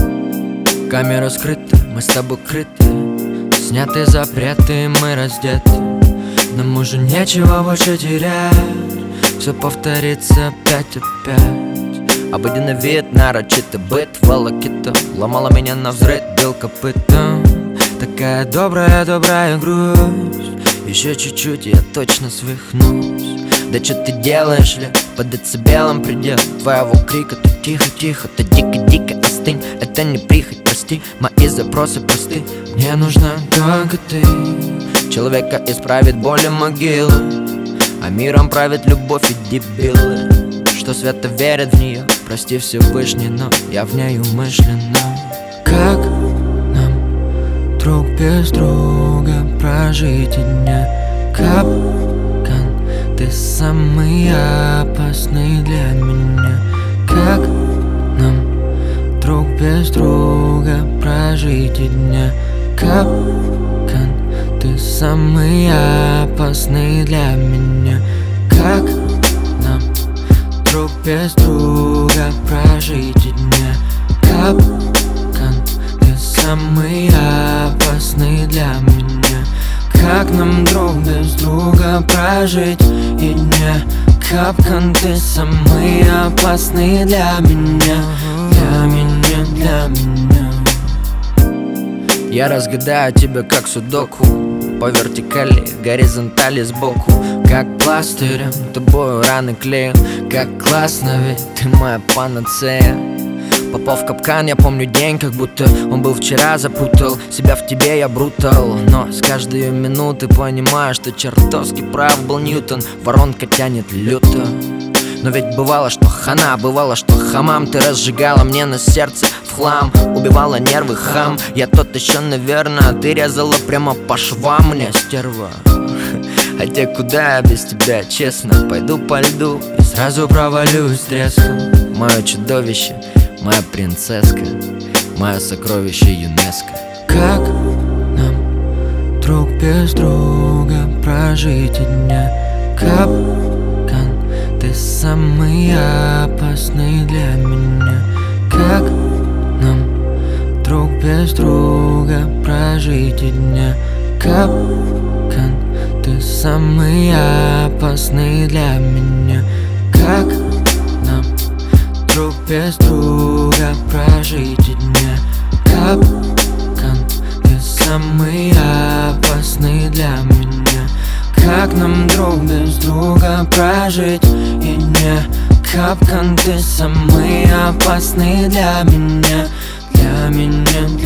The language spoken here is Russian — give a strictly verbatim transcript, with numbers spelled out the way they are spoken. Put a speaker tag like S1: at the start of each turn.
S1: Камера скрыта, мы с тобой крыты, сняты запреты, мы раздеты. Нам уже нечего больше терять, все повторится опять опять. Обыденный вид, нарочитый быт, волокита ломала меня навзрыд, бил копытом. Такая добрая, добрая грусть, еще чуть-чуть и я точно свихнусь. Да что ты делаешь, ли? Под децибелом предел твоего крика. Ты тихо-тихо, ты дико-дико остынь. Это не прихоть, прости, мои запросы просты. Мне нужна только ты. Человека исправит боль и могилы, а миром правит любовь и дебилы, что свято верят в нее. Прости Всевышний, но я в ней умышленно. Как нам друг без друга прожить и дня? Капкан, ты самый опасный для меня. Как нам друг без друга прожить и дня? Капкан, ты самый опасный для меня. Как нам друг без друга прожить и дня? Капкан, ты самый опасный для меня. Как нам друг без друга прожить и дня? Капкан, ты самый опасный для меня. Для меня, для меня. Я разгадаю тебя как судоку, по вертикали, горизонтали сбоку. Как пластырем тобою раны клею. Как классно, ведь ты моя панацея. Попал в капкан, я помню день, как будто он был вчера. Запутал себя в тебе, я брутал, но с каждой минуты понимаю, что чертовски прав был Ньютон. Воронка тянет люто. Но ведь бывало, что хана, бывало, что хамам. Ты разжигала мне на сердце в хлам, убивала нервы, хам. Я тот еще, наверное, ты резала прямо по швам мне, стерва. Хотя куда я без тебя, честно? Пойду по льду и сразу провалюсь с треском. Мое чудовище, моя принцесска, мое сокровище ЮНЕСКО. Как нам друг без друга прожить и дня? Капкан, ты самый опасный для меня. Как нам друг без друга прожить и дня? Капкан, ты самый опасный для меня. Как нам друг без друга прожить и дня? Капкан, ты самый опасный для меня. Как нам друг без друга прожить и дня? Капкан, ты самый опасный для меня. Для меня,